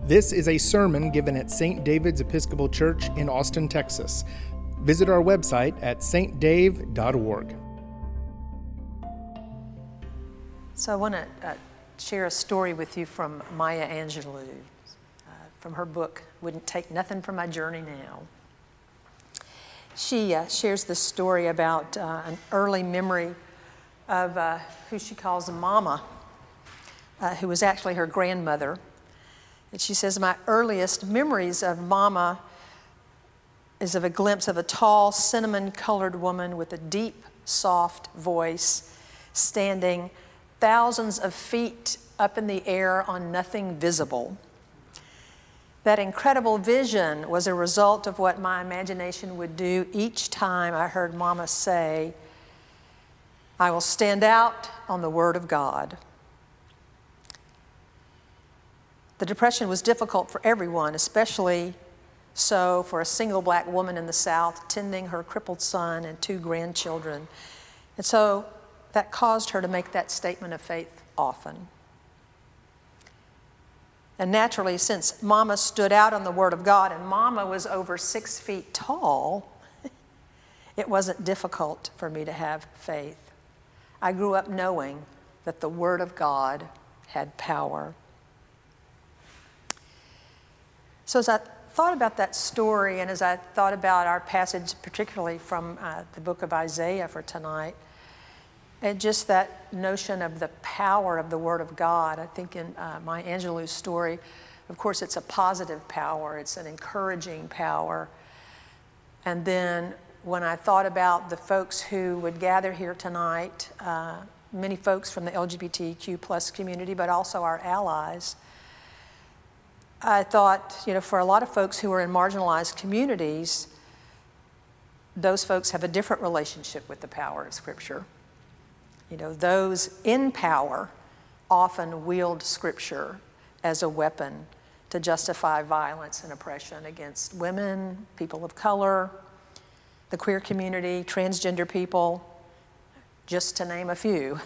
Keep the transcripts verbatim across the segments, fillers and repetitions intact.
This is a sermon given at Saint David's Episcopal Church in Austin, Texas. Visit our website at s t dave dot org. So I want to uh, share a story with you from Maya Angelou, uh, from her book, Wouldn't Take Nothing from My Journey Now. She uh, shares this story about uh, an early memory of uh, who she calls Mama, uh, who was actually her grandmother. And she says, my earliest memories of Mama is of a glimpse of a tall, cinnamon-colored woman with a deep, soft voice standing thousands of feet up in the air on nothing visible. That incredible vision was a result of what my imagination would do each time I heard Mama say, I will stand out on the Word of God. The Depression was difficult for everyone, especially so for a single black woman in the South tending her crippled son and two grandchildren. And so that caused her to make that statement of faith often. And naturally, since Mama stood out on the Word of God and Mama was over six feet tall, it wasn't difficult for me to have faith. I grew up knowing that the Word of God had power. So as I thought about that story and as I thought about our passage, particularly from uh, the book of Isaiah for tonight, and just that notion of the power of the Word of God, I think in uh, Maya Angelou's story, of course, it's a positive power. It's an encouraging power. And then when I thought about the folks who would gather here tonight, uh, many folks from the L G B T Q plus community, but also our allies, I thought, you know, for a lot of folks who are in marginalized communities, those folks have a different relationship with the power of Scripture. You know, those in power often wield Scripture as a weapon to justify violence and oppression against women, people of color, the queer community, transgender people, just to name a few.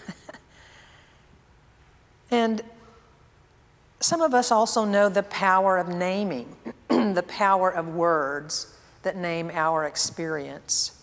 And some of us also know the power of naming, the power of words that name our experience.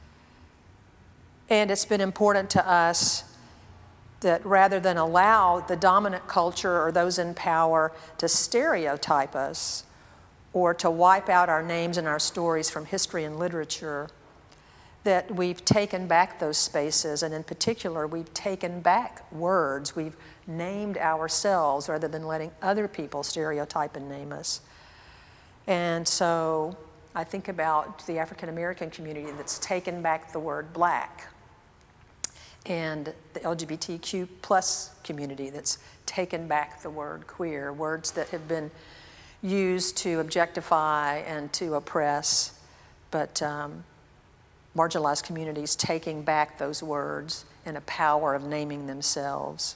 And it's been important to us that rather than allow the dominant culture or those in power to stereotype us or to wipe out our names and our stories from history and literature, that we've taken back those spaces, and in particular, we've taken back words. We've named ourselves rather than letting other people stereotype and name us. And so I think about the African American community that's taken back the word black, and the L G B T Q plus community that's taken back the word queer, words that have been used to objectify and to oppress, but um, marginalized communities taking back those words and a power of naming themselves.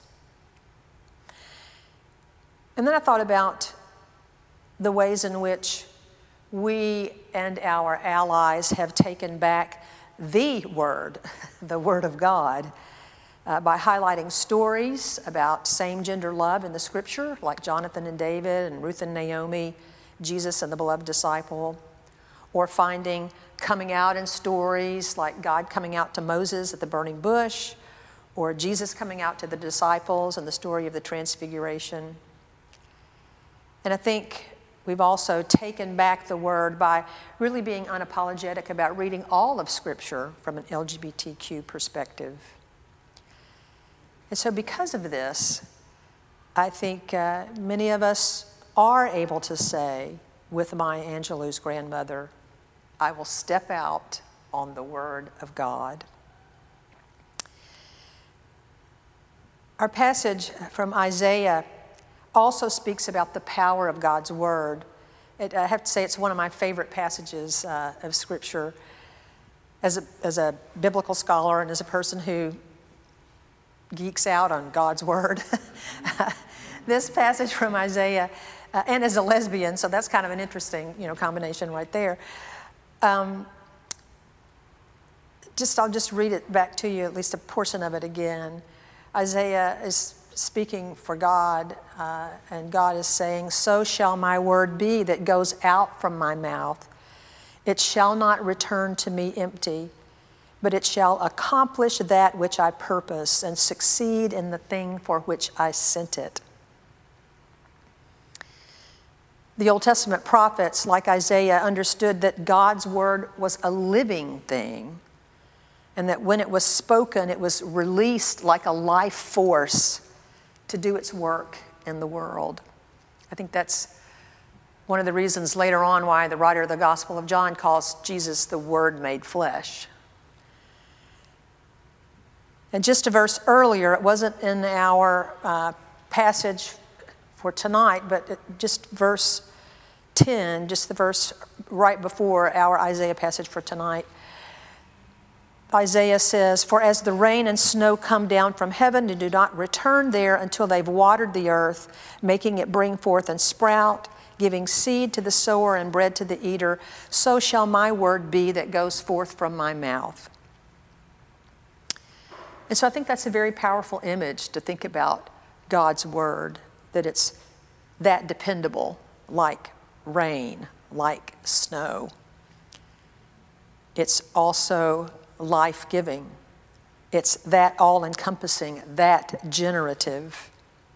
And then I thought about the ways in which we and our allies have taken back the Word, the Word of God, uh, by highlighting stories about same-gender love in the Scripture, like Jonathan and David and Ruth and Naomi, Jesus and the beloved disciple, or finding coming out in stories like God coming out to Moses at the burning bush, or Jesus coming out to the disciples in the story of the Transfiguration. And I think we've also taken back the Word by really being unapologetic about reading all of Scripture from an L G B T Q perspective. And so because of this, I think uh, many of us are able to say with Maya Angelou's grandmother, I will step out on the Word of God. Our passage from Isaiah also speaks about the power of God's Word. It, I have to say it's one of my favorite passages uh, of Scripture. As a, as a biblical scholar and as a person who geeks out on God's Word, this passage from Isaiah, uh, and as a lesbian, so that's kind of an interesting, you know, combination right there. Um, just I'll just read it back to you, at least a portion of it again. Isaiah is speaking for God, uh, and God is saying, "So shall my word be that goes out from my mouth. It shall not return to me empty, but it shall accomplish that which I purpose and succeed in the thing for which I sent it." The Old Testament prophets, like Isaiah, understood that God's word was a living thing, and that when it was spoken, it was released like a life force to do its work in the world. I think that's one of the reasons later on why the writer of the Gospel of John calls Jesus the Word made flesh. And just a verse earlier, it wasn't in our uh, passage for tonight, but it, just verse ten, just the verse right before our Isaiah passage for tonight. Isaiah says, "For as the rain and snow come down from heaven and do not return there until they've watered the earth, making it bring forth and sprout, giving seed to the sower and bread to the eater, so shall my word be that goes forth from my mouth." And so I think that's a very powerful image to think about God's word, that it's that dependable, like rain, like snow. It's also life-giving. It's that all-encompassing, that generative.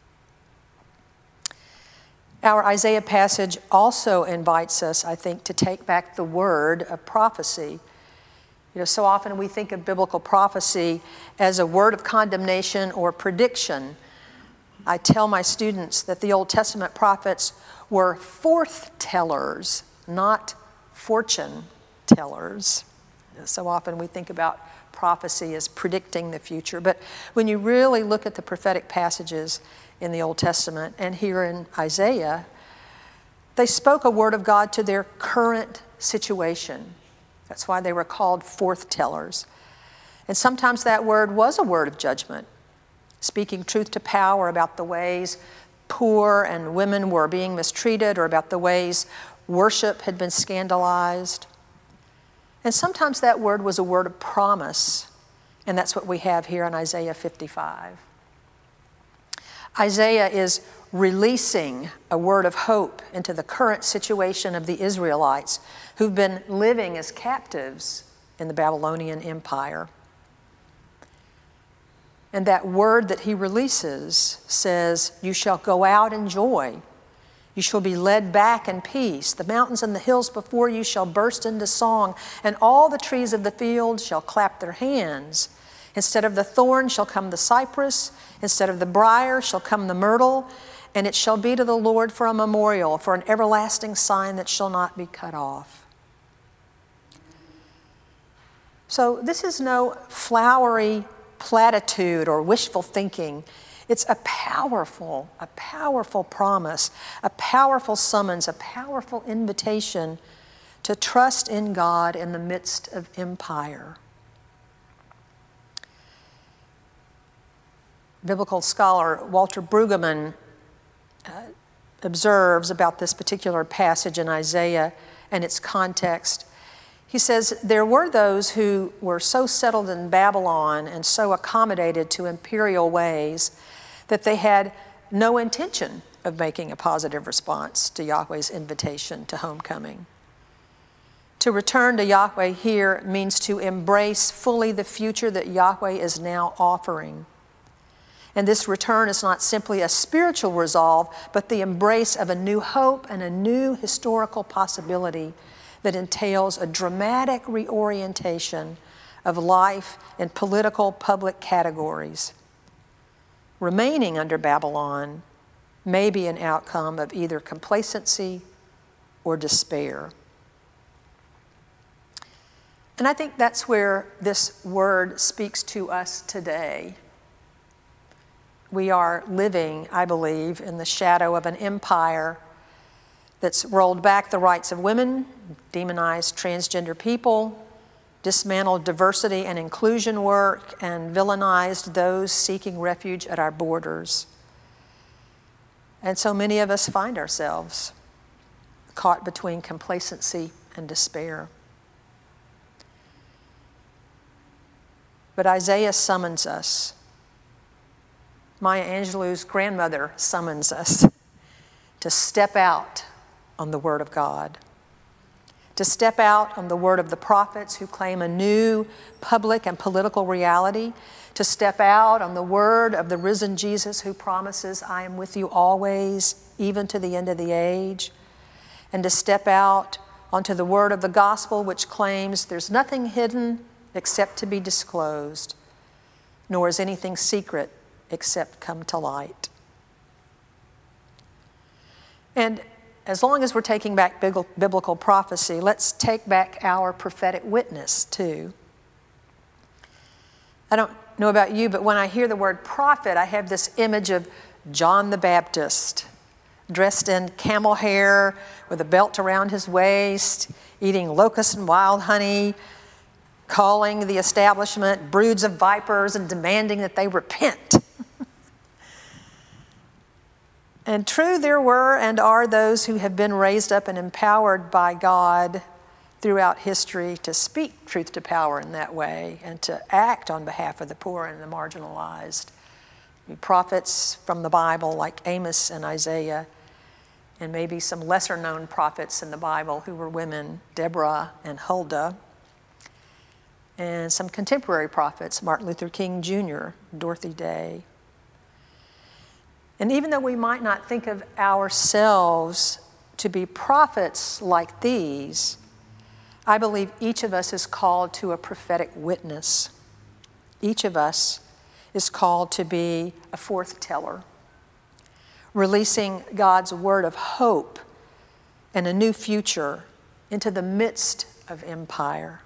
Our Isaiah passage also invites us, I think, to take back the word of prophecy. You know, so often we think of biblical prophecy as a word of condemnation or prediction. I tell my students that the Old Testament prophets were forth-tellers, not fortune-tellers. So often we think about prophecy as predicting the future. But when you really look at the prophetic passages in the Old Testament and here in Isaiah, they spoke a word of God to their current situation. That's why they were called forth-tellers. And sometimes that word was a word of judgment, speaking truth to power about the ways poor and women were being mistreated, or about the ways worship had been scandalized. And sometimes that word was a word of promise, and that's what we have here in Isaiah fifty-five. Isaiah is releasing a word of hope into the current situation of the Israelites who've been living as captives in the Babylonian Empire. And that word that he releases says, "You shall go out in joy. You shall be led back in peace. The mountains and the hills before you shall burst into song, and all the trees of the field shall clap their hands. Instead of the thorn shall come the cypress, instead of the briar shall come the myrtle, and it shall be to the Lord for a memorial, for an everlasting sign that shall not be cut off." So this is no flowery platitude or wishful thinking. It's a powerful, a powerful promise, a powerful summons, a powerful invitation to trust in God in the midst of empire. Biblical scholar Walter Brueggemann uh, observes about this particular passage in Isaiah and its context. He says, there were those who were so settled in Babylon and so accommodated to imperial ways that they had no intention of making a positive response to Yahweh's invitation to homecoming. To return to Yahweh here means to embrace fully the future that Yahweh is now offering. And this return is not simply a spiritual resolve, but the embrace of a new hope and a new historical possibility that entails a dramatic reorientation of life in political public categories. Remaining under Babylon may be an outcome of either complacency or despair. And I think that's where this word speaks to us today. We are living, I believe, in the shadow of an empire that's rolled back the rights of women, demonized transgender people, dismantled diversity and inclusion work, and villainized those seeking refuge at our borders. And so many of us find ourselves caught between complacency and despair. But Isaiah summons us Maya Angelou's grandmother summons us to step out on the Word of God, to step out on the word of the prophets who claim a new public and political reality, to step out on the word of the risen Jesus who promises, I am with you always, even to the end of the age, and to step out onto the word of the gospel which claims there's nothing hidden except to be disclosed, nor is anything secret except come to light. And as long as we're taking back biblical prophecy, let's take back our prophetic witness too. I don't know about you, but when I hear the word prophet, I have this image of John the Baptist, dressed in camel hair, with a belt around his waist, eating locusts and wild honey, calling the establishment broods of vipers and demanding that they repent. And true, there were and are those who have been raised up and empowered by God throughout history to speak truth to power in that way and to act on behalf of the poor and the marginalized. Prophets from the Bible like Amos and Isaiah, and maybe some lesser known prophets in the Bible who were women, Deborah and Huldah, and some contemporary prophets, Martin Luther King Junior, Dorothy Day. And even though we might not think of ourselves to be prophets like these, I believe each of us is called to a prophetic witness. Each of us is called to be a forth teller, releasing God's word of hope and a new future into the midst of empire.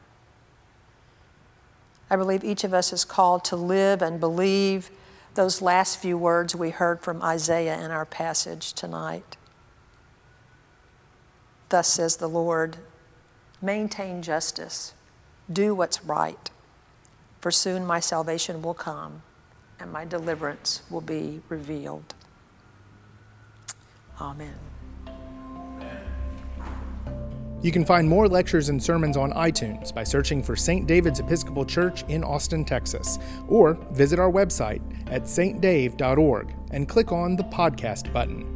I believe each of us is called to live and believe those last few words we heard from Isaiah in our passage tonight. Thus says the Lord, maintain justice, do what's right, for soon my salvation will come and my deliverance will be revealed. Amen. You can find more lectures and sermons on iTunes by searching for Saint David's Episcopal Church in Austin, Texas, or visit our website at s t dave dot org and click on the podcast button.